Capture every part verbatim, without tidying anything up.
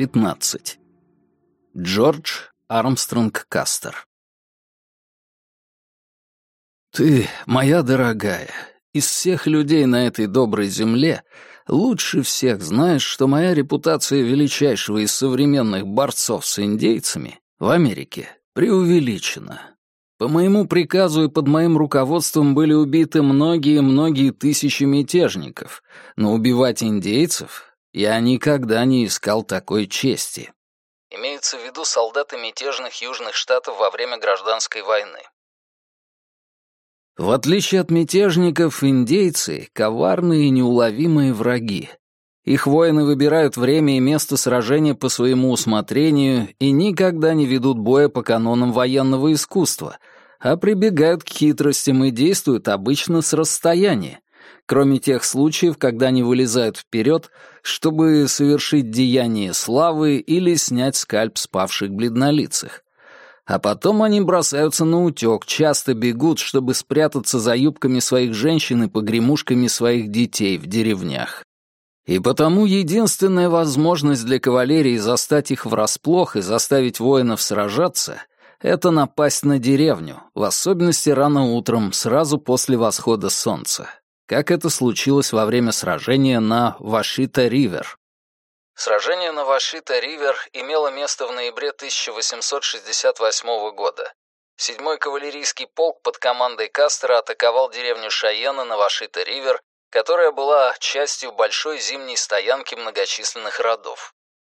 пятнадцать. Джордж Армстронг Кастер. Ты, моя дорогая, из всех людей на этой доброй земле лучше всех знаешь, что моя репутация величайшего из современных борцов с индейцами в Америке преувеличена. По моему приказу и под моим руководством были убиты многие-многие тысячи мятежников, но убивать индейцев я никогда не искал такой чести. Имеется в виду солдаты мятежных южных штатов во время гражданской войны. В отличие от мятежников, индейцы — коварные и неуловимые враги. Их воины выбирают время и место сражения по своему усмотрению и никогда не ведут боя по канонам военного искусства, а прибегают к хитростям и действуют обычно с расстояния, кроме тех случаев, когда они вылезают вперед, чтобы совершить деяние славы или снять скальп с павших бледнолицых. А потом они бросаются на утёк, часто бегут, чтобы спрятаться за юбками своих женщин и погремушками своих детей в деревнях. И потому единственная возможность для кавалерии застать их врасплох и заставить воинов сражаться — это напасть на деревню, в особенности рано утром, сразу после восхода солнца, как это случилось во время сражения на Вашита-Ривер. Сражение на Вашита-Ривер имело место в ноябре тысяча восемьсот шестьдесят восьмого года. Седьмой кавалерийский полк под командой Кастера атаковал деревню Шайена на Вашита-Ривер, которая была частью большой зимней стоянки многочисленных родов.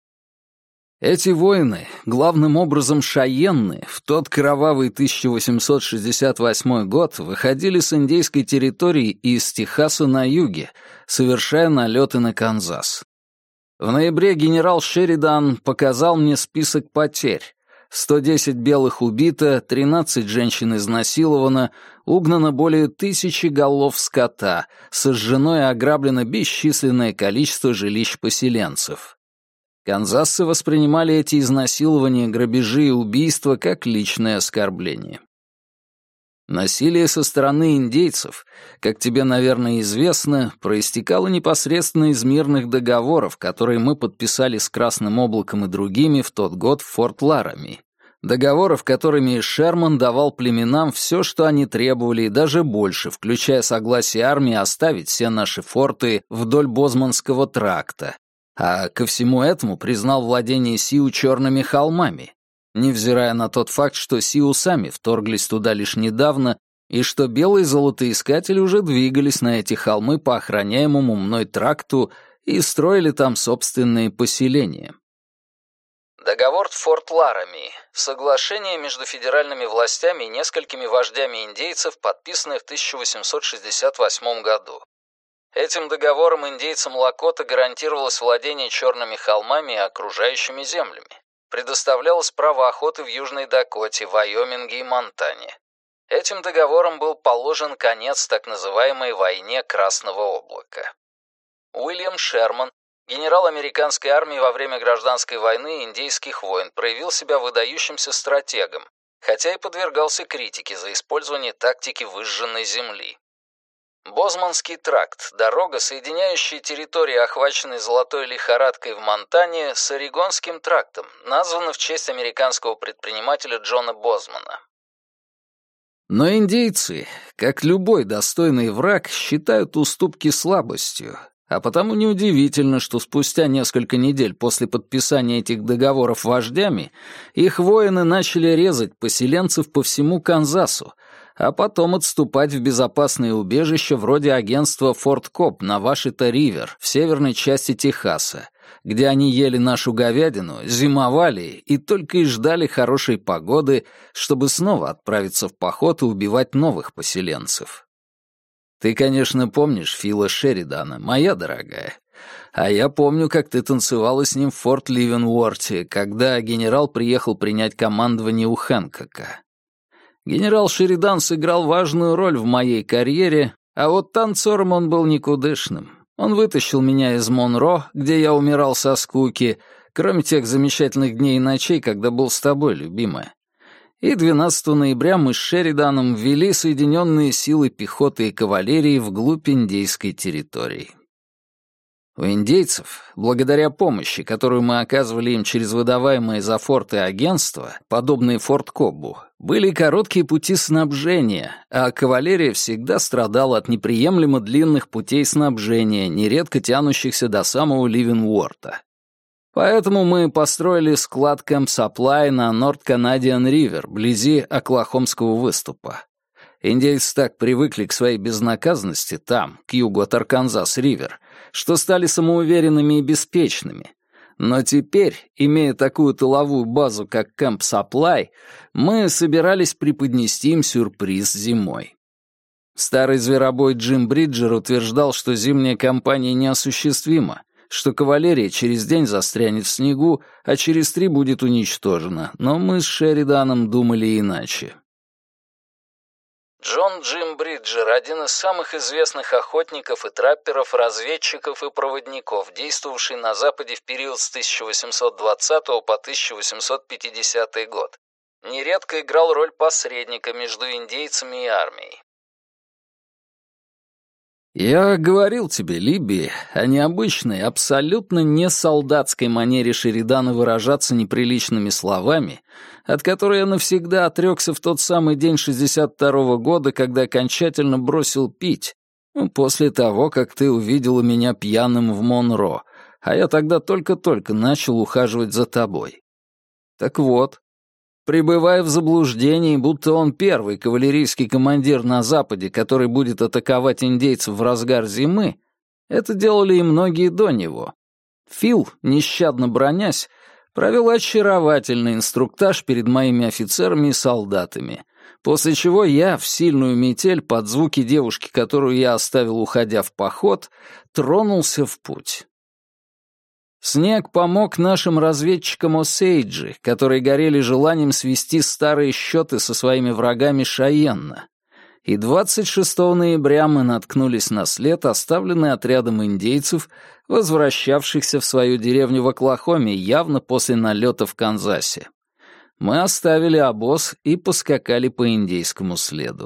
Эти воины, главным образом шайенны, в тот кровавый тысяча восемьсот шестьдесят восьмой год выходили с индейской территории и из Техаса на юге, совершая налеты на Канзас. В ноябре генерал Шеридан показал мне список потерь. сто десять белых убито, тринадцать женщин изнасиловано, угнано более тысячи голов скота, сожжено и ограблено бесчисленное количество жилищ поселенцев. Канзасцы воспринимали эти изнасилования, грабежи и убийства как личное оскорбление. Насилие со стороны индейцев, как тебе, наверное, известно, проистекало непосредственно из мирных договоров, которые мы подписали с Красным Облаком и другими в тот год в Форт Ларамии. Договоров, которыми Шерман давал племенам все, что они требовали, и даже больше, включая согласие армии оставить все наши форты вдоль Бозманского тракта, а ко всему этому признал владение Сиу черными холмами, невзирая на тот факт, что Сиу сами вторглись туда лишь недавно, и что белые золотоискатели уже двигались на эти холмы по охраняемому мной тракту и строили там собственные поселения. Договор Форт Ларамии. Соглашение между федеральными властями и несколькими вождями индейцев, подписанное в тысяча восемьсот шестьдесят восьмом году. Этим договором индейцам Лакота гарантировалось владение черными холмами и окружающими землями. Предоставлялось право охоты в Южной Дакоте, Вайоминге и Монтане. Этим договором был положен конец так называемой «войне Красного облака». Уильям Шерман, генерал американской армии во время гражданской войны и индейских войн, проявил себя выдающимся стратегом, хотя и подвергался критике за использование тактики выжженной земли. Бозманский тракт – дорога, соединяющая территории, охваченные золотой лихорадкой в Монтане, с Орегонским трактом, названа в честь американского предпринимателя Джона Бозмана. Но индейцы, как любой достойный враг, считают уступки слабостью, а потому неудивительно, что спустя несколько недель после подписания этих договоров вождями их воины начали резать поселенцев по всему Канзасу, а потом отступать в безопасные убежища вроде агентства Форт Коб на Вашита-Ривер в северной части Техаса, где они ели нашу говядину, зимовали и только и ждали хорошей погоды, чтобы снова отправиться в поход и убивать новых поселенцев. Ты, конечно, помнишь Фила Шеридана, моя дорогая. А я помню, как ты танцевала с ним в Форт Ливенворте, когда генерал приехал принять командование у Хэнкока. Генерал Шеридан сыграл важную роль в моей карьере, а вот танцором он был никудышным. Он вытащил меня из Монро, где я умирал со скуки, кроме тех замечательных дней и ночей, когда был с тобой, любимая. И двенадцатого ноября мы с Шериданом ввели соединенные силы пехоты и кавалерии вглубь индейской территории. У индейцев, благодаря помощи, которую мы оказывали им через выдаваемые за форты агентства, подобные Форт Коббу, были короткие пути снабжения, а кавалерия всегда страдала от неприемлемо длинных путей снабжения, нередко тянущихся до самого Ливенворта. Поэтому мы построили склад Camp Supply на North Canadian River, вблизи Оклахомского выступа. Индейцы так привыкли к своей безнаказанности там, к югу от Арканзас-Ривер, что стали самоуверенными и беспечными. Но теперь, имея такую тыловую базу, как Camp Supply, мы собирались преподнести им сюрприз зимой. Старый зверобой Джим Бриджер утверждал, что зимняя кампания неосуществима, что кавалерия через день застрянет в снегу, а через три будет уничтожена, но мы с Шериданом думали иначе. Джон Джим Бриджер — один из самых известных охотников и трапперов, разведчиков и проводников, действовавший на Западе в период с тысяча восемьсот двадцатого по тысяча восемьсот пятидесятый год. Нередко играл роль посредника между индейцами и армией. Я говорил тебе, Либби, о необычной, абсолютно не солдатской манере Шеридана выражаться неприличными словами, от которой я навсегда отрекся в тот самый день шестьдесят второго года, когда окончательно бросил пить, после того, как ты увидела меня пьяным в Монро, а я тогда только-только начал ухаживать за тобой. Так вот, пребывая в заблуждении, будто он первый кавалерийский командир на Западе, который будет атаковать индейцев в разгар зимы, это делали и многие до него. Фил, нещадно бронясь, провел очаровательный инструктаж перед моими офицерами и солдатами, после чего я, в сильную метель, под звуки девушки, которую я оставил, уходя в поход, тронулся в путь. Снег помог нашим разведчикам Осейджи, которые горели желанием свести старые счеты со своими врагами Шайенна. И двадцать шестого ноября мы наткнулись на след, оставленный отрядом индейцев, возвращавшихся в свою деревню в Оклахоме явно после налета в Канзасе. Мы оставили обоз и поскакали по индейскому следу.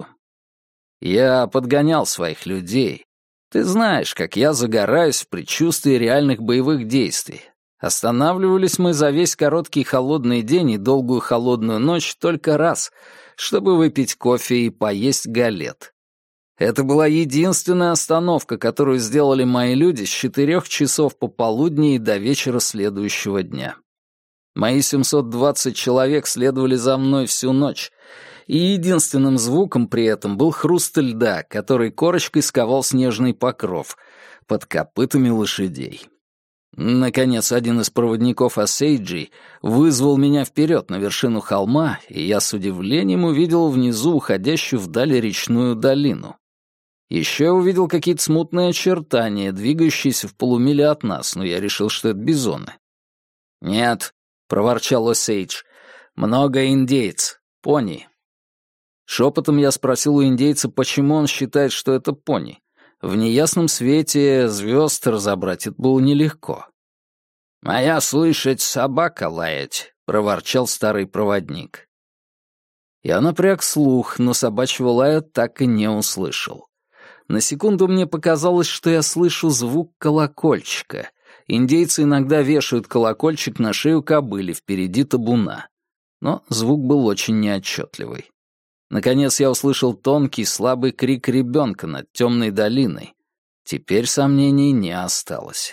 Я подгонял своих людей. Ты знаешь, как я загораюсь в предчувствии реальных боевых действий. Останавливались мы за весь короткий холодный день и долгую холодную ночь только раз, чтобы выпить кофе и поесть галет. Это была единственная остановка, которую сделали мои люди с четырех часов пополудни и до вечера следующего дня. Мои семьсот двадцать человек следовали за мной всю ночь, и единственным звуком при этом был хруст льда, который корочкой сковал снежный покров под копытами лошадей. Наконец, один из проводников Осейджи вызвал меня вперед на вершину холма, и я с удивлением увидел внизу уходящую вдаль речную долину. Еще я увидел какие-то смутные очертания, двигающиеся в полумиле от нас, но я решил, что это бизоны. «Нет», — проворчал Осейдж, — «много индейц, пони». Шепотом я спросил у индейца, почему он считает, что это пони. В неясном свете звезд разобрать это было нелегко. «Моя слышать собака лаять», — проворчал старый проводник. Я напряг слух, но собачьего лая так и не услышал. На секунду мне показалось, что я слышу звук колокольчика. Индейцы иногда вешают колокольчик на шею кобыли впереди табуна. Но звук был очень неотчетливый. Наконец я услышал тонкий, слабый крик ребенка над темной долиной. Теперь сомнений не осталось.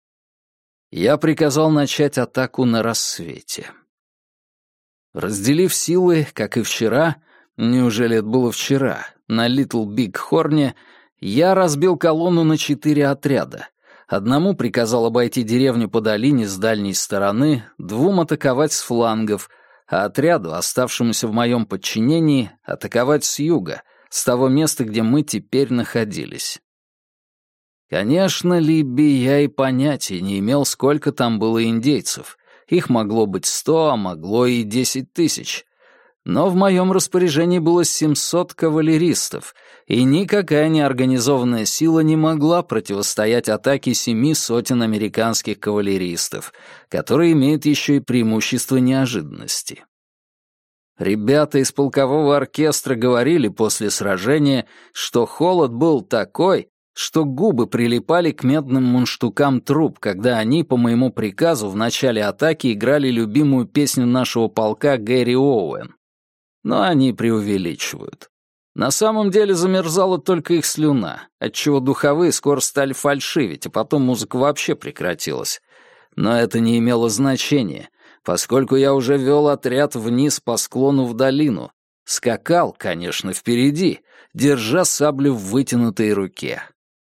Я приказал начать атаку на рассвете. Разделив силы, как и вчера, неужели это было вчера, на Литл Биг Хорне, я разбил колонну на четыре отряда. Одному приказал обойти деревню по долине с дальней стороны, двум атаковать с флангов, а отряду, оставшемуся в моем подчинении, атаковать с юга, с того места, где мы теперь находились. Конечно, Либби, я и понятия не имел, сколько там было индейцев. Их могло быть сто, а могло и десять тысяч. Но в моем распоряжении было семьсот кавалеристов, и никакая неорганизованная сила не могла противостоять атаке семи сотен американских кавалеристов, которые имеют еще и преимущество неожиданности. Ребята из полкового оркестра говорили после сражения, что холод был такой, что губы прилипали к медным мундштукам труб, когда они, по моему приказу, в начале атаки играли любимую песню нашего полка Гэри Оуэн. Но они преувеличивают. На самом деле замерзала только их слюна, отчего духовые скоро стали фальшивить, а потом музыка вообще прекратилась. Но это не имело значения, поскольку я уже вел отряд вниз по склону в долину. Скакал, конечно, впереди, держа саблю в вытянутой руке.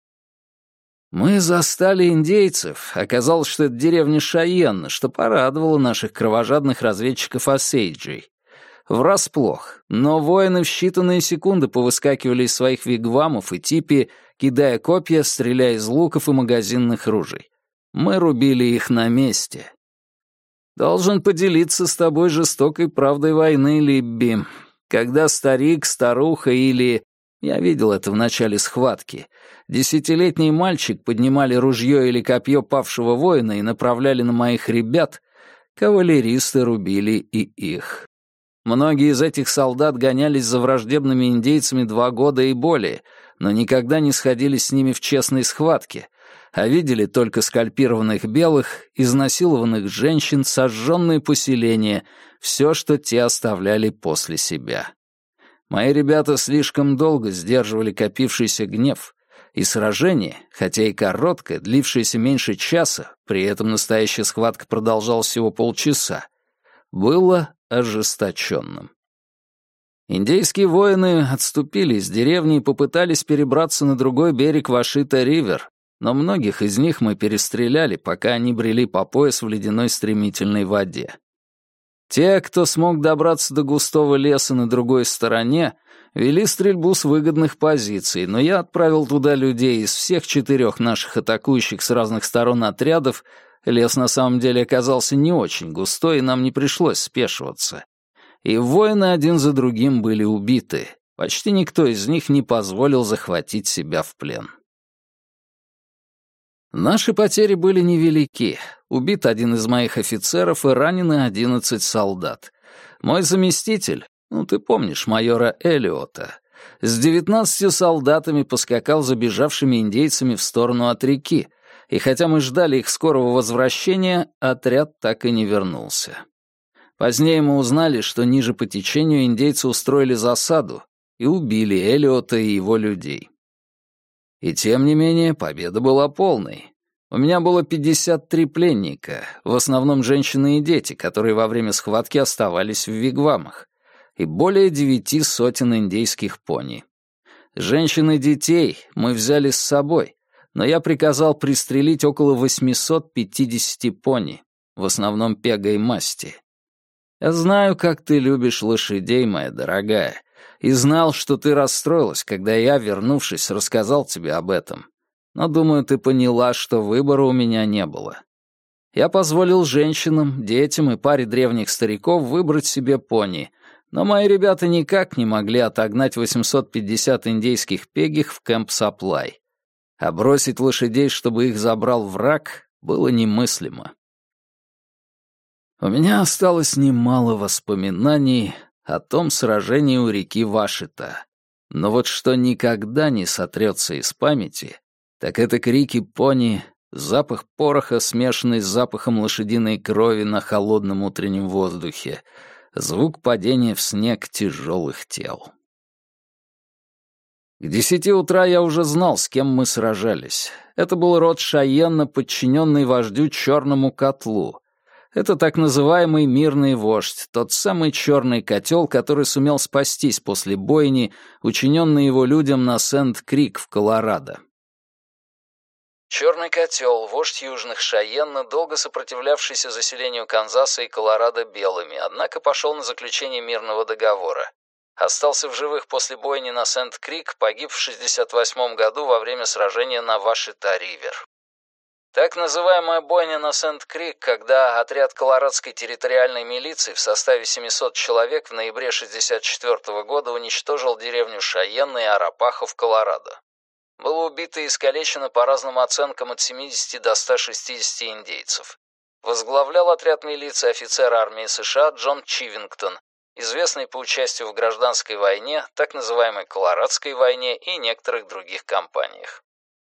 Мы застали индейцев. Оказалось, что это деревня Шайенна, что порадовало наших кровожадных разведчиков Осейджей. Врасплох, но воины в считанные секунды повыскакивали из своих вигвамов и типи, кидая копья, стреляя из луков и магазинных ружей. Мы рубили их на месте. Должен поделиться с тобой жестокой правдой войны, Либби. Когда старик, старуха или... Я видел это в начале схватки. Десятилетний мальчик поднимали ружье или копье павшего воина и направляли на моих ребят, кавалеристы рубили и их. Многие из этих солдат гонялись за враждебными индейцами два года и более, но никогда не сходились с ними в честной схватке, а видели только скальпированных белых, изнасилованных женщин, сожженные поселения, все, что те оставляли после себя. Мои ребята слишком долго сдерживали копившийся гнев, и сражение, хотя и короткое, длившееся меньше часа, при этом настоящая схватка продолжалась всего полчаса, было ожесточенным. Индейские воины отступили из деревни и попытались перебраться на другой берег Вашита-Ривер, но многих из них мы перестреляли, пока они брели по пояс в ледяной стремительной воде. Те, кто смог добраться до густого леса на другой стороне, вели стрельбу с выгодных позиций, но я отправил туда людей из всех четырех наших атакующих с разных сторон отрядов. Лес на самом деле оказался не очень густой, и нам не пришлось спешиваться. И воины один за другим были убиты. Почти никто из них не позволил захватить себя в плен. Наши потери были невелики. Убит один из моих офицеров и ранены одиннадцать солдат. Мой заместитель, ну ты помнишь майора Эллиота, с девятнадцатью солдатами поскакал за бежавшими индейцами в сторону от реки, и хотя мы ждали их скорого возвращения, отряд так и не вернулся. Позднее мы узнали, что ниже по течению индейцы устроили засаду и убили Эллиота и его людей. И тем не менее, победа была полной. У меня было пятьдесят три пленника, в основном женщины и дети, которые во время схватки оставались в вигвамах, и более девяти сотен индейских пони. Женщин и детей мы взяли с собой, но я приказал пристрелить около восемьсот пятидесяти пони, в основном пегой масти. Я знаю, как ты любишь лошадей, моя дорогая, и знал, что ты расстроилась, когда я, вернувшись, рассказал тебе об этом. Но, думаю, ты поняла, что выбора у меня не было. Я позволил женщинам, детям и паре древних стариков выбрать себе пони, но мои ребята никак не могли отогнать восемьсот пятьдесят индейских пегих в Кэмп Саплай. А бросить лошадей, чтобы их забрал враг, было немыслимо. У меня осталось немало воспоминаний о том сражении у реки Вашита. Но вот что никогда не сотрется из памяти, так это крики пони, запах пороха, смешанный с запахом лошадиной крови на холодном утреннем воздухе, звук падения в снег тяжелых тел. К десяти утра я уже знал, с кем мы сражались. Это был род Шайенна, подчиненный вождю Черному Котлу. Это так называемый мирный вождь, тот самый черный котел, который сумел спастись после бойни, учиненной его людям на Сент-Крик в Колорадо. Черный котел, вождь южных Шайенна, долго сопротивлявшийся заселению Канзаса и Колорадо белыми, однако пошел на заключение мирного договора. Остался в живых после бойни на Сент-Крик, погиб в шестьдесят восьмом году во время сражения на Вашита-Ривер. Так называемая бойня на Сент-Крик, когда отряд колорадской территориальной милиции в составе семисот человек в ноябре шестьдесят четвёртого года уничтожил деревню Шайенна и Арапахо в Колорадо. Было убито и искалечено по разным оценкам от семидесяти до ста шестидесяти индейцев. Возглавлял отряд милиции офицер армии США Джон Чивингтон, известный по участию в гражданской войне, так называемой Колорадской войне и некоторых других кампаниях.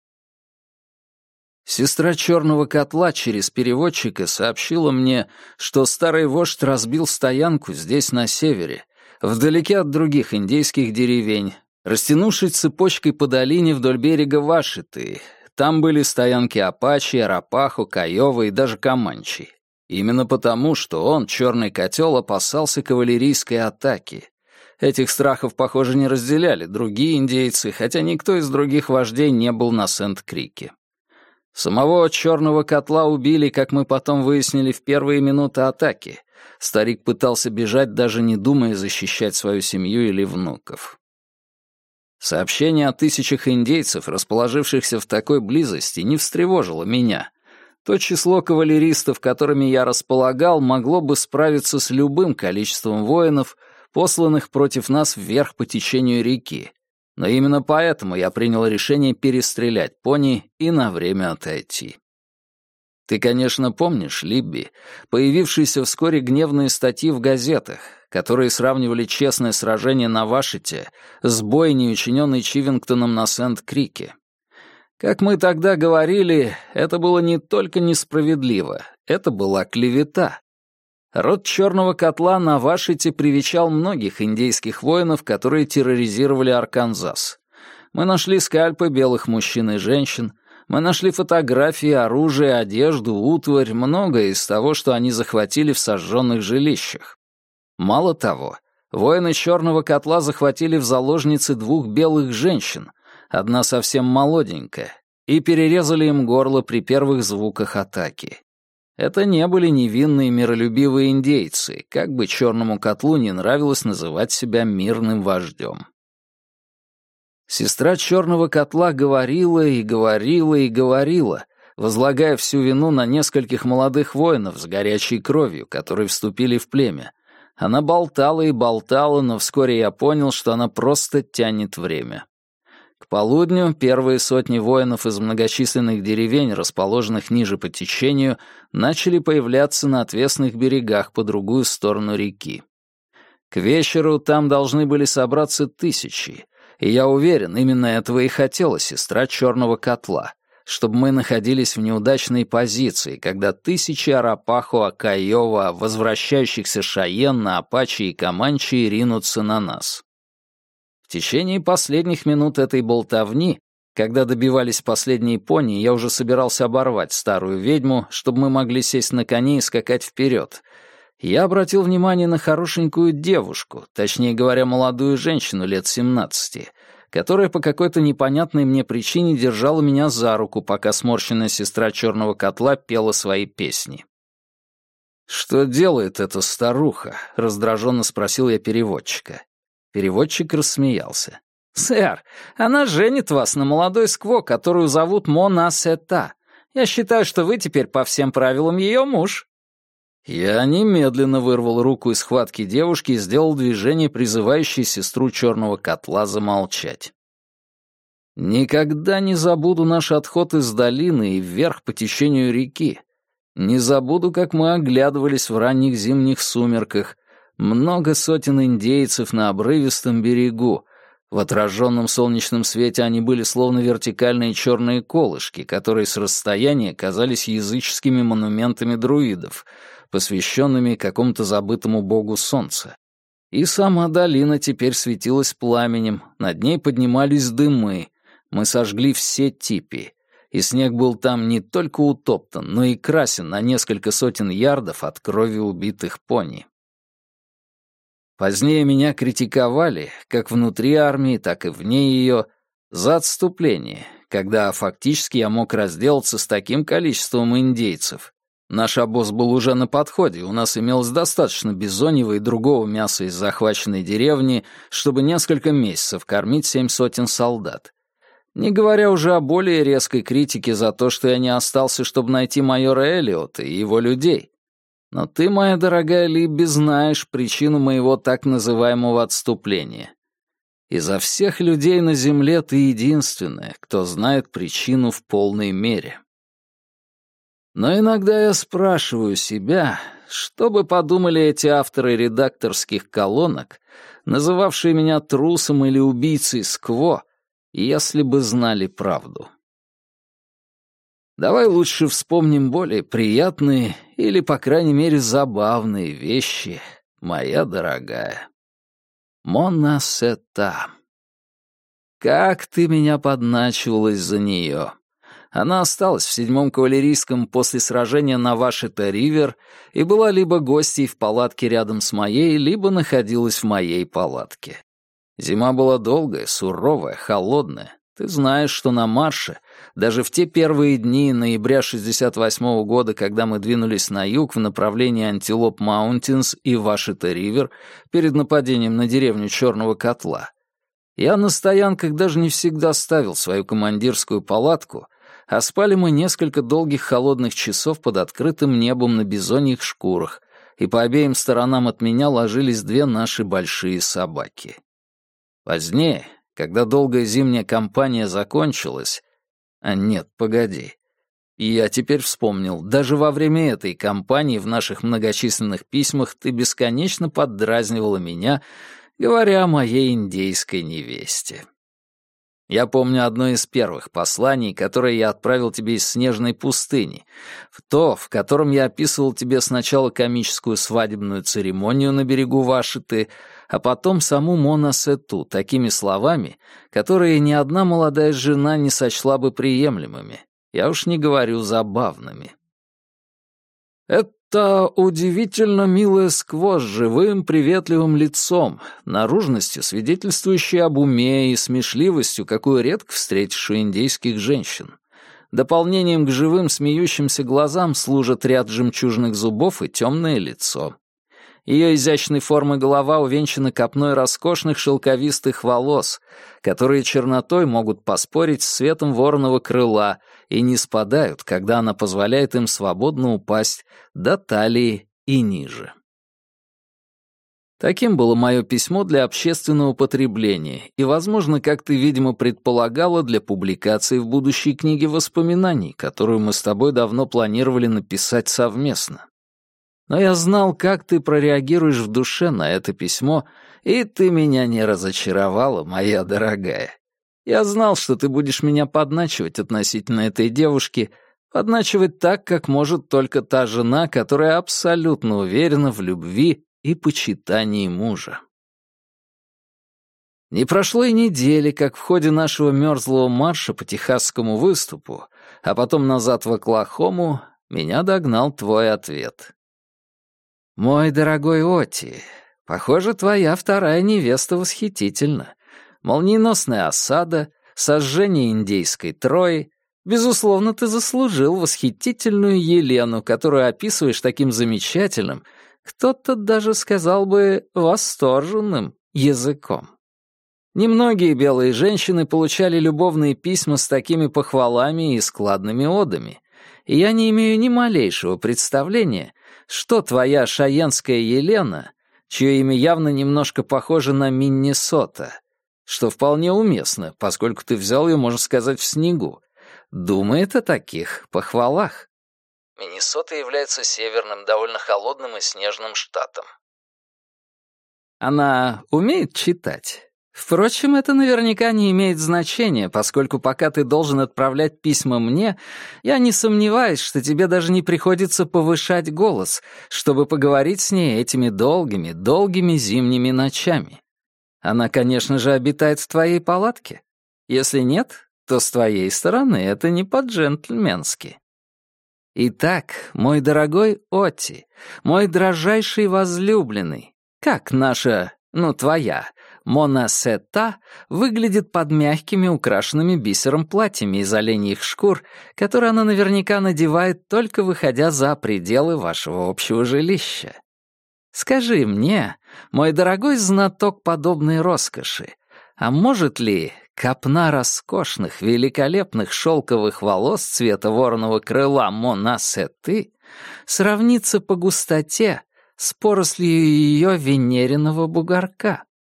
Сестра черного котла через переводчика сообщила мне, что старый вождь разбил стоянку здесь, на севере, вдалеке от других индейских деревень, растянувшись цепочкой по долине вдоль берега Вашиты. Там были стоянки Апачи, Арапахо, Кайова и даже Команчи. Именно потому, что он, черный котел, опасался кавалерийской атаки. Этих страхов, похоже, не разделяли другие индейцы, хотя никто из других вождей не был на Сент-Крике. Самого черного котла убили, как мы потом выяснили, в первые минуты атаки. Старик пытался бежать, даже не думая защищать свою семью или внуков. Сообщение о тысячах индейцев, расположившихся в такой близости, не встревожило меня. То число кавалеристов, которыми я располагал, могло бы справиться с любым количеством воинов, посланных против нас вверх по течению реки. Но именно поэтому я принял решение перестрелять пони и на время отойти. Ты, конечно, помнишь, Либби, появившиеся вскоре гневные статьи в газетах, которые сравнивали честное сражение на Вашите с бойней, учиненной Чивингтоном на Сент-Крике. Как мы тогда говорили, это было не только несправедливо, это была клевета. Род черного котла на Вашите привечал многих индейских воинов, которые терроризировали Арканзас. Мы нашли скальпы белых мужчин и женщин, мы нашли фотографии, оружие, одежду, утварь, многое из того, что они захватили в сожженных жилищах. Мало того, воины черного котла захватили в заложницы двух белых женщин, одна совсем молоденькая, и перерезали им горло при первых звуках атаки. Это не были невинные миролюбивые индейцы, как бы черному котлу не нравилось называть себя мирным вождем. Сестра черного котла говорила и говорила и говорила, возлагая всю вину на нескольких молодых воинов с горячей кровью, которые вступили в племя. Она болтала и болтала, но вскоре я понял, что она просто тянет время. К полудню первые сотни воинов из многочисленных деревень, расположенных ниже по течению, начали появляться на отвесных берегах по другую сторону реки. К вечеру там должны были собраться тысячи, и я уверен, именно этого и хотела сестра черного котла, чтобы мы находились в неудачной позиции, когда тысячи Арапахо, Кайова, возвращающихся Шайенна, Апачи и Команчи ринутся на нас. В течение последних минут этой болтовни, когда добивались последние пони, я уже собирался оборвать старую ведьму, чтобы мы могли сесть на коне и скакать вперед. Я обратил внимание на хорошенькую девушку, точнее говоря, молодую женщину лет семнадцати, которая по какой-то непонятной мне причине держала меня за руку, пока сморщенная сестра черного котла пела свои песни. «Что делает эта старуха?» — раздраженно спросил я переводчика. Переводчик рассмеялся. «Сэр, она женит вас на молодой скво, которую зовут Мона Сета. Я считаю, что вы теперь по всем правилам ее муж». Я немедленно вырвал руку из схватки девушки и сделал движение, призывающее сестру черного котла замолчать. Никогда не забуду наш отход из долины и вверх по течению реки. Не забуду, как мы оглядывались в ранних зимних сумерках, много сотен индейцев на обрывистом берегу. В отраженном солнечном свете они были словно вертикальные черные колышки, которые с расстояния казались языческими монументами друидов, посвященными какому-то забытому богу солнца. И сама долина теперь светилась пламенем, над ней поднимались дымы. Мы сожгли все типи, и снег был там не только утоптан, но и красен на несколько сотен ярдов от крови убитых пони. Позднее меня критиковали, как внутри армии, так и вне ее, за отступление, когда фактически я мог разделаться с таким количеством индейцев. Наш обоз был уже на подходе, у нас имелось достаточно бизоньего и другого мяса из захваченной деревни, чтобы несколько месяцев кормить семь сотен солдат. Не говоря уже о более резкой критике за то, что я не остался, чтобы найти майора Эллиота и его людей. Но ты, моя дорогая Либби, знаешь причину моего так называемого отступления. Изо всех людей на земле ты единственная, кто знает причину в полной мере. Но иногда я спрашиваю себя, что бы подумали эти авторы редакторских колонок, называвшие меня трусом или убийцей скво, если бы знали правду. Давай лучше вспомним более приятные или, по крайней мере, забавные вещи, моя дорогая. Мона Сета. Как ты меня подначивала из-за нее. Она осталась в седьмом кавалерийском после сражения на Вашита-Ривер и была либо гостьей в палатке рядом с моей, либо находилась в моей палатке. Зима была долгая, суровая, холодная. Ты знаешь, что на марше, даже в те первые дни ноября шестьдесят восьмого года, когда мы двинулись на юг в направлении Антилоп Маунтинс и Вашита-Ривер перед нападением на деревню Черного Котла, я на стоянках даже не всегда ставил свою командирскую палатку, а спали мы несколько долгих холодных часов под открытым небом на бизоньих шкурах, и по обеим сторонам от меня ложились две наши большие собаки. Позднее, когда долгая зимняя кампания закончилась... А нет, погоди. Я теперь вспомнил, даже во время этой кампании в наших многочисленных письмах ты бесконечно поддразнивала меня, говоря о моей индейской невесте. Я помню одно из первых посланий, которое я отправил тебе из снежной пустыни, в то, в котором я описывал тебе сначала комическую свадебную церемонию на берегу Вашиты, а потом саму Мона Сету такими словами, которые ни одна молодая жена не сочла бы приемлемыми, я уж не говорю забавными. Это удивительно милая сквозь с живым, приветливым лицом, наружностью, свидетельствующей об уме и смешливостью, какую редко встретишь у индейских женщин. Дополнением к живым, смеющимся глазам служат ряд жемчужных зубов и темное лицо. Ее изящной формы голова увенчана копной роскошных шелковистых волос, которые чернотой могут поспорить с цветом вороного крыла и не спадают, когда она позволяет им свободно упасть до талии и ниже. Таким было мое письмо для общественного потребления и, возможно, как ты, видимо, предполагала, для публикации в будущей книге воспоминаний, которую мы с тобой давно планировали написать совместно. Но я знал, как ты прореагируешь в душе на это письмо, и ты меня не разочаровала, моя дорогая. Я знал, что ты будешь меня подначивать относительно этой девушки, подначивать так, как может только та жена, которая абсолютно уверена в любви и почитании мужа. Не прошло и недели, как в ходе нашего мерзлого марша по техасскому выступу, а потом назад в Оклахому, меня догнал твой ответ. «Мой дорогой Оти, похоже, твоя вторая невеста восхитительна. Молниеносная осада, сожжение индейской Трои. Безусловно, ты заслужил восхитительную Елену, которую описываешь таким замечательным, кто-то даже сказал бы восторженным языком. Немногие белые женщины получали любовные письма с такими похвалами и складными одами, и я не имею ни малейшего представления, что твоя шайенская Елена, чье имя явно немножко похоже на Миннесота, что вполне уместно, поскольку ты взял ее, можно сказать, в снегу, думает о таких похвалах. Миннесота является северным, довольно холодным и снежным штатом. Она умеет читать? Впрочем, это наверняка не имеет значения, поскольку пока ты должен отправлять письма мне, я не сомневаюсь, что тебе даже не приходится повышать голос, чтобы поговорить с ней этими долгими, долгими зимними ночами. Она, конечно же, обитает в твоей палатке. Если нет, то с твоей стороны это не по-джентльменски. Итак, мой дорогой Отти, мой дрожайший возлюбленный, как наша, ну, твоя, Мона Сета выглядит под мягкими, украшенными бисером платьями из оленьих шкур, которые она наверняка надевает, только выходя за пределы вашего общего жилища. Скажи мне, мой дорогой знаток подобной роскоши, а может ли копна роскошных, великолепных шелковых волос цвета вороного крыла Мона Сеты сравниться по густоте с порослью ее венериного бугорка?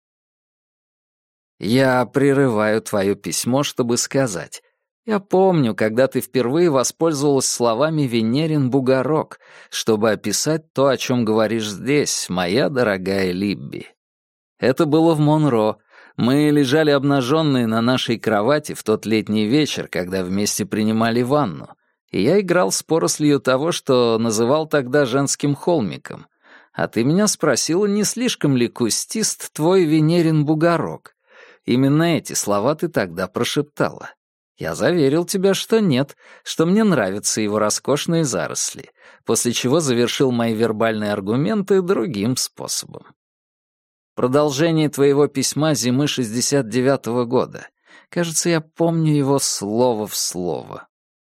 Я прерываю твое письмо, чтобы сказать. Я помню, когда ты впервые воспользовалась словами «венерин бугорок», чтобы описать то, о чем говоришь здесь, моя дорогая Либби. Это было в Монро. Мы лежали обнаженные на нашей кровати в тот летний вечер, когда вместе принимали ванну. И я играл с порослью того, что называл тогда женским холмиком. А ты меня спросила, не слишком ли кустист твой Венерин бугорок. Именно эти слова ты тогда прошептала. Я заверил тебя, что нет, что мне нравятся его роскошные заросли, после чего завершил мои вербальные аргументы другим способом. Продолжение твоего письма зимы шестьдесят девятого года. Кажется, я помню его слово в слово.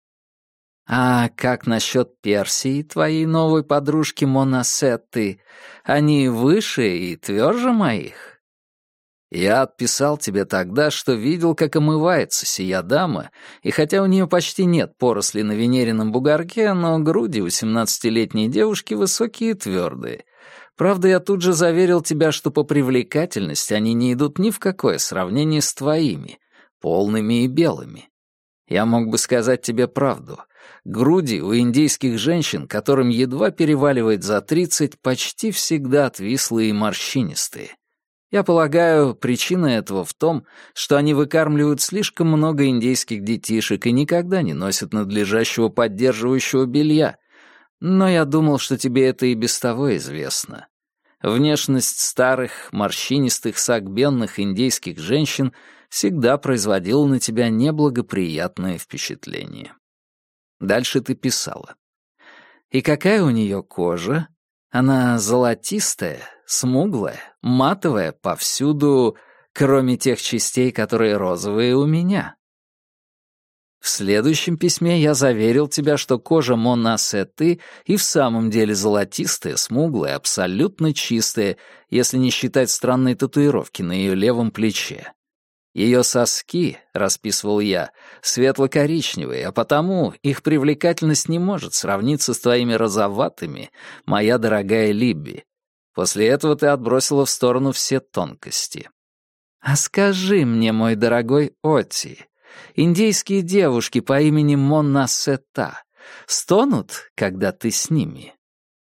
А как насчет Персии, твоей новой подружки Монасетты? Они выше и тверже моих? Я отписал тебе тогда, что видел, как омывается сия дама, и хотя у нее почти нет поросли на венерином бугорке, но груди у семнадцатилетней девушки высокие и твердые. Правда, я тут же заверил тебя, что по привлекательности они не идут ни в какое сравнение с твоими, полными и белыми. Я мог бы сказать тебе правду. Груди у индейских женщин, которым едва переваливает за тридцать, почти всегда отвислые и морщинистые. Я полагаю, причина этого в том, что они выкармливают слишком много индейских детишек и никогда не носят надлежащего поддерживающего белья. Но я думал, что тебе это и без того известно. Внешность старых, морщинистых, сагбенных индейских женщин всегда производила на тебя неблагоприятное впечатление. Дальше ты писала. И какая у нее кожа? Она золотистая, смуглая, матовая повсюду, кроме тех частей, которые розовые у меня. В следующем письме я заверил тебя, что кожа Монасетты и в самом деле золотистая, смуглая, абсолютно чистая, если не считать странной татуировки на ее левом плече. Ее соски, расписывал я, светло-коричневые, а потому их привлекательность не может сравниться с твоими розоватыми, моя дорогая Либби. После этого ты отбросила в сторону все тонкости. А скажи мне, мой дорогой Отти, индейские девушки по имени Монасетта стонут, когда ты с ними?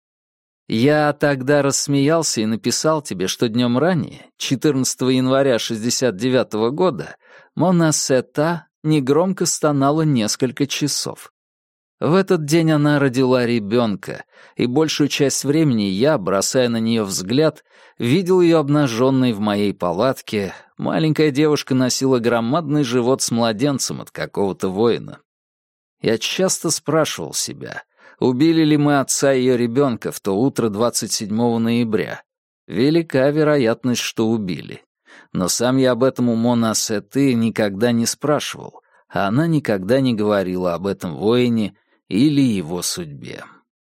Я тогда рассмеялся и написал тебе, что днем ранее, четырнадцатого января шестьдесят девятого года, Монасетта негромко стонала несколько часов. В этот день она родила ребенка, и большую часть времени я, бросая на нее взгляд, видел ее обнаженной в моей палатке. Маленькая девушка носила громадный живот с младенцем от какого-то воина. Я часто спрашивал себя, убили ли мы отца ее ребенка в то утро двадцать седьмого ноября. Велика вероятность, что убили. Но сам я об этом у Монасетты никогда не спрашивал, а она никогда не говорила об этом воине или его судьбе.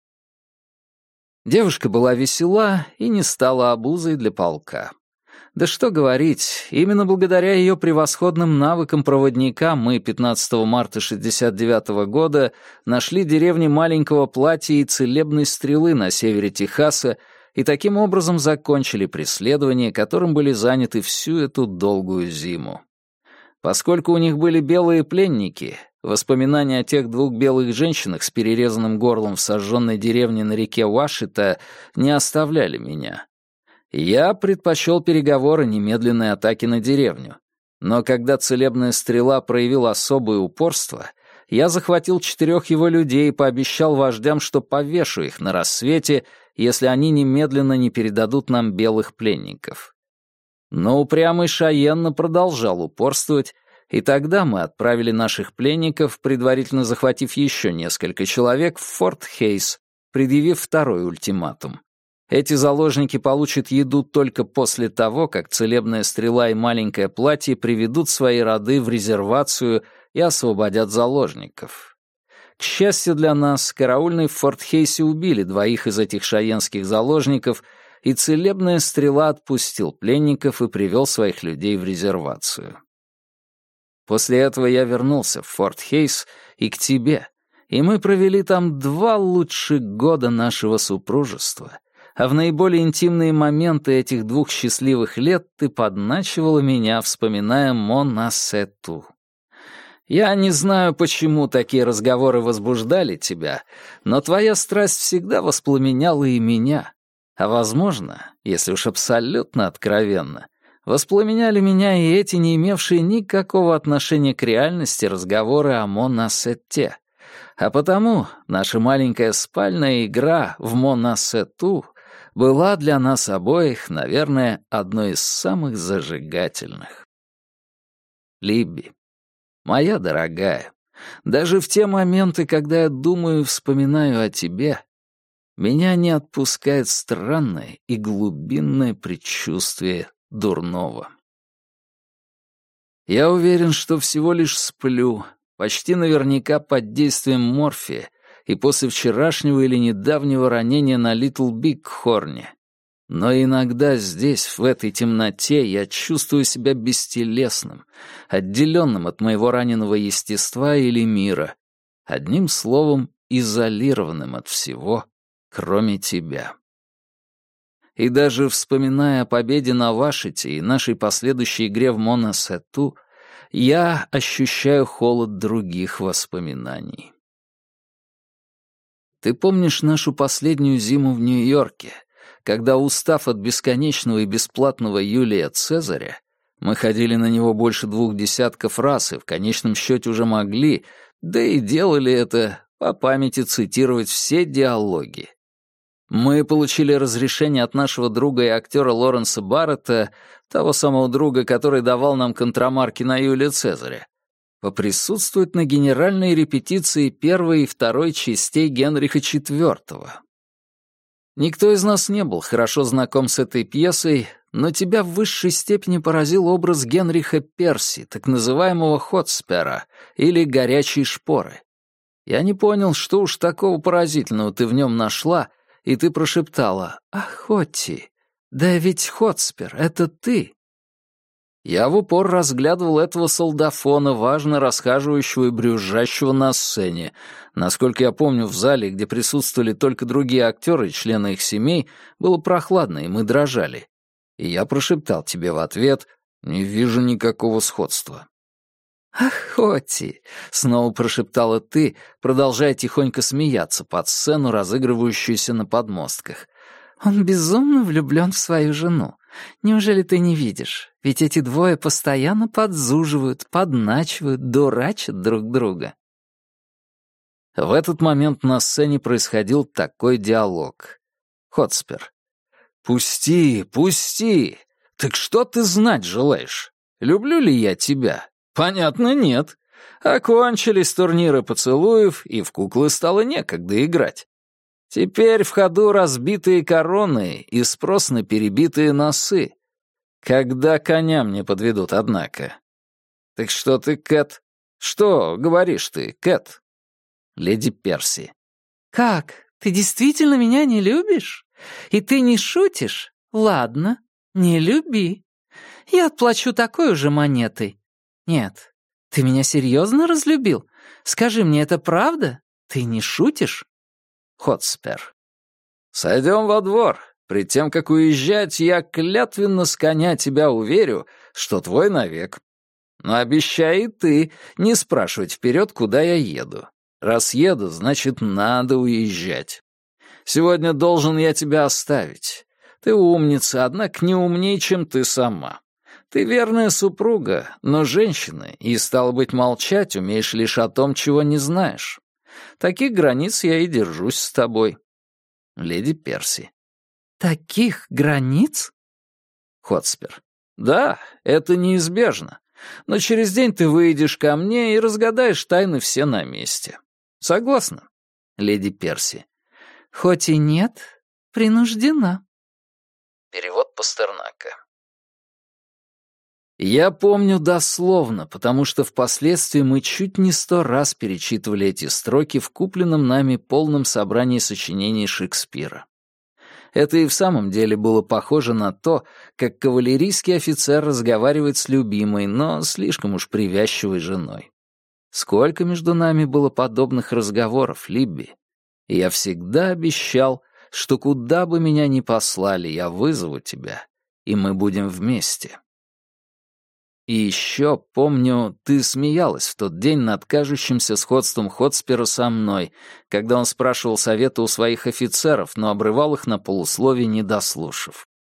Девушка была весела и не стала обузой для полка. Да что говорить, именно благодаря ее превосходным навыкам проводника мы пятнадцатого марта шестьдесят девятого года нашли деревни Маленького Платья и Целебной Стрелы на севере Техаса и таким образом закончили преследование, которым были заняты всю эту долгую зиму. Поскольку у них были белые пленники, воспоминания о тех двух белых женщинах с перерезанным горлом в сожженной деревне на реке Уашита не оставляли меня. Я предпочел переговоры немедленной атаки на деревню. Но когда Целебная Стрела проявила особое упорство, я захватил четырех его людей и пообещал вождям, что повешу их на рассвете, если они немедленно не передадут нам белых пленников. Но упрямый Шайенна продолжал упорствовать, и тогда мы отправили наших пленников, предварительно захватив еще несколько человек, в Форт Хейс, предъявив второй ультиматум. Эти заложники получат еду только после того, как Целебная Стрела и Маленькое Платье приведут свои роды в резервацию и освободят заложников. К счастью для нас, караульные в Форт Хейсе убили двоих из этих шайенских заложников, и Целебная Стрела отпустил пленников и привел своих людей в резервацию. После этого я вернулся в Форт Хейс и к тебе, и мы провели там два лучших года нашего супружества, а в наиболее интимные моменты этих двух счастливых лет ты подначивала меня, вспоминая Монасетту. Я не знаю, почему такие разговоры возбуждали тебя, но твоя страсть всегда воспламеняла и меня. А возможно, если уж абсолютно откровенно, воспламеняли меня и эти, не имевшие никакого отношения к реальности, разговоры о Монасетте. А потому наша маленькая спальная игра в Монасету была для нас обоих, наверное, одной из самых зажигательных. Либби, моя дорогая, даже в те моменты, когда я думаю и вспоминаю о тебе, меня не отпускает странное и глубинное предчувствие дурного. Я уверен, что всего лишь сплю, почти наверняка под действием морфия и после вчерашнего или недавнего ранения на Литл Бигхорне. Но иногда здесь, в этой темноте, я чувствую себя бестелесным, отделенным от моего раненого естества или мира, одним словом, изолированным от всего, кроме тебя. И даже вспоминая о победе на Вашите и нашей последующей игре в Монасету, я ощущаю холод других воспоминаний. Ты помнишь нашу последнюю зиму в Нью-Йорке, когда, устав от бесконечного и бесплатного Юлия Цезаря, мы ходили на него больше двух десятков раз и в конечном счете уже могли, да и делали это, по памяти цитировать все диалоги. Мы получили разрешение от нашего друга и актера Лоренса Барретта, того самого друга, который давал нам контрамарки на Юлия Цезаря, поприсутствовать на генеральной репетиции первой и второй частей Генриха четвёртого. Никто из нас не был хорошо знаком с этой пьесой, но тебя в высшей степени поразил образ Генриха Перси, так называемого Хотспера, или горячей шпоры. Я не понял, что уж такого поразительного ты в нем нашла, и ты прошептала: «Ах, Хотти, да ведь Хотспер — это ты». Я в упор разглядывал этого солдафона, важно расхаживающего и брюзжащего на сцене. Насколько я помню, в зале, где присутствовали только другие актеры и члены их семей, было прохладно, и мы дрожали. И я прошептал тебе в ответ: «Не вижу никакого сходства». «Ах, Хотти!» — снова прошептала ты, продолжая тихонько смеяться под сцену, разыгрывающуюся на подмостках. «Он безумно влюблен в свою жену. Неужели ты не видишь? Ведь эти двое постоянно подзуживают, подначивают, дурачат друг друга». В этот момент на сцене происходил такой диалог. Хотспер: «Пусти, пусти! Так что ты знать желаешь? Люблю ли я тебя? Понятно, нет. Окончились турниры поцелуев, и в куклы стало некогда играть. Теперь в ходу разбитые короны и спрос на перебитые носы. Когда коня мне подведут, однако. Так что ты, Кэт? Что говоришь ты, Кэт?» Леди Перси: «Как? Ты действительно меня не любишь? И ты не шутишь? Ладно, не люби. Я отплачу такой же монетой. Нет, ты меня серьезно разлюбил? Скажи мне, это правда? Ты не шутишь?» Хотспер: «Сойдем во двор. Пред тем, как уезжать, я клятвенно с коня тебя уверю, что твой навек. Но обещай и ты не спрашивать вперед, куда я еду. Раз еду, значит, надо уезжать. Сегодня должен я тебя оставить. Ты умница, однако не умнее, чем ты сама. Ты верная супруга, но женщина, и, стало быть, молчать умеешь лишь о том, чего не знаешь. Таких границ я и держусь с тобой». Леди Перси: «Таких границ?» Хотспер: «Да, это неизбежно. Но через день ты выйдешь ко мне и разгадаешь тайны все на месте. Согласна?» Леди Перси: «Хоть и нет, принуждена». Перевод Пастернака. Я помню дословно, потому что впоследствии мы чуть не сто раз перечитывали эти строки в купленном нами полном собрании сочинений Шекспира. Это и в самом деле было похоже на то, как кавалерийский офицер разговаривает с любимой, но слишком уж привязчивой женой. Сколько между нами было подобных разговоров, Либби. И я всегда обещал, что куда бы меня ни послали, я вызову тебя, и мы будем вместе. И еще, помню, ты смеялась в тот день над кажущимся сходством Хотспера со мной, когда он спрашивал совета у своих офицеров, но обрывал их на полусловие, не дослушав.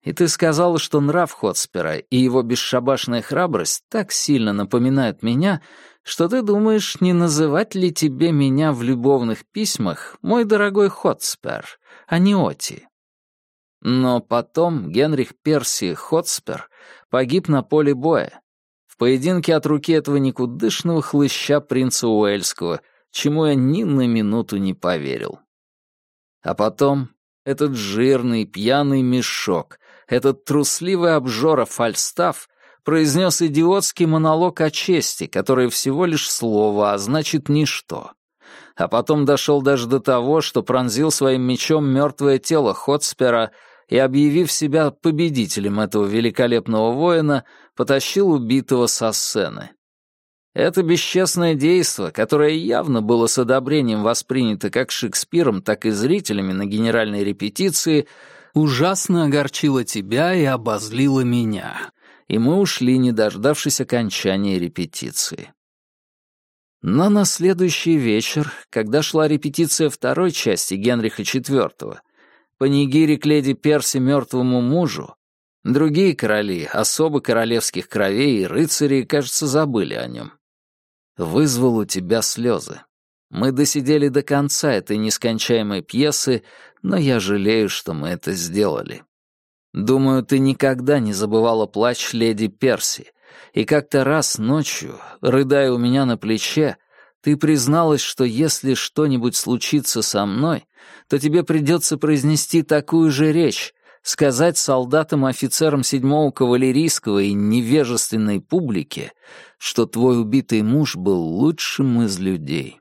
И ты сказала, что нрав Хотспера и его бесшабашная храбрость так сильно напоминают меня, что ты думаешь, не называть ли тебе меня в любовных письмах мой дорогой Хотспер, а не Оти. Но потом Генрих Перси Хотспер погиб на поле боя, в поединке от руки этого никудышного хлыща принца Уэльского, чему я ни на минуту не поверил. А потом этот жирный пьяный мешок, этот трусливый обжора Фальстаф произнес идиотский монолог о чести, который всего лишь слово, а значит ничто. А потом дошел даже до того, что пронзил своим мечом мертвое тело Хотспера и, объявив себя победителем этого великолепного воина, потащил убитого со сцены. Это бесчестное действо, которое явно было с одобрением воспринято как Шекспиром, так и зрителями на генеральной репетиции, ужасно огорчило тебя и обозлило меня, и мы ушли, не дождавшись окончания репетиции. Но на следующий вечер, когда шла репетиция второй части Генриха четвёртого, панигирик леди Перси мертвому мужу, другие короли, особо королевских кровей и рыцари, кажется, забыли о нем. Вызвал у тебя слезы. Мы досидели до конца этой нескончаемой пьесы, но я жалею, что мы это сделали. Думаю, ты никогда не забывала плач леди Перси, и как-то раз ночью, рыдая у меня на плече, ты призналась, что если что-нибудь случится со мной, то тебе придется произнести такую же речь, сказать солдатам и офицерам седьмого кавалерийского и невежественной публике, что твой убитый муж был лучшим из людей.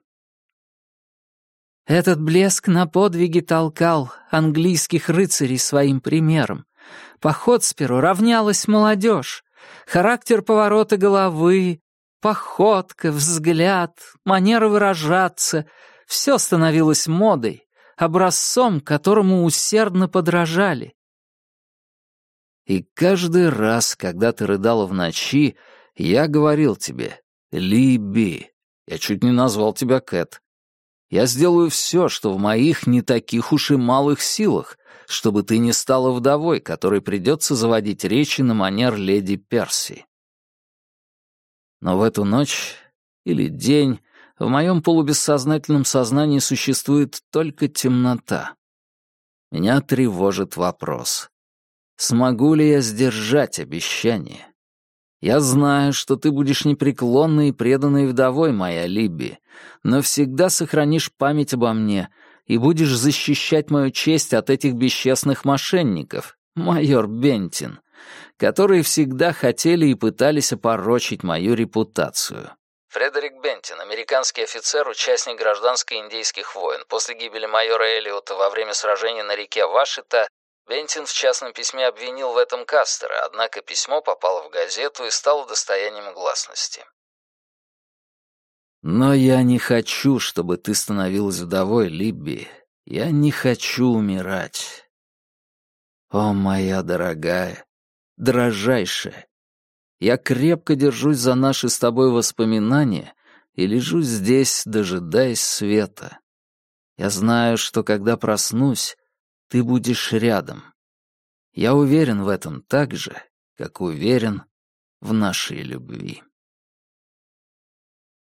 Этот блеск на подвиги толкал английских рыцарей своим примером. По Хотсперу равнялась молодежь. Характер поворота головы, походка, взгляд, манера выражаться — все становилось модой, образцом, которому усердно подражали. И каждый раз, когда ты рыдала в ночи, я говорил тебе: «Либи». Я чуть не назвал тебя Кэт. Я сделаю все, что в моих не таких уж и малых силах, чтобы ты не стала вдовой, которой придется заводить речи на манер леди Перси. Но в эту ночь или день в моем полубессознательном сознании существует только темнота. Меня тревожит вопрос: смогу ли я сдержать обещание? Я знаю, что ты будешь непреклонной и преданной вдовой, моя Либби, но всегда сохранишь память обо мне и будешь защищать мою честь от этих бесчестных мошенников, майор Бентин, которые всегда хотели и пытались опорочить мою репутацию. Фредерик Бентин, американский офицер, участник гражданско-индейских войн. После гибели майора Эллиота во время сражения на реке Вашита Бентин в частном письме обвинил в этом Кастера, однако письмо попало в газету и стало достоянием гласности. Но я не хочу, чтобы ты становилась вдовой, Либби. Я не хочу умирать. О, моя дорогая, дорожайшая, я крепко держусь за наши с тобой воспоминания и лежу здесь, дожидаясь света. Я знаю, что когда проснусь, ты будешь рядом. Я уверен в этом так же, как уверен в нашей любви.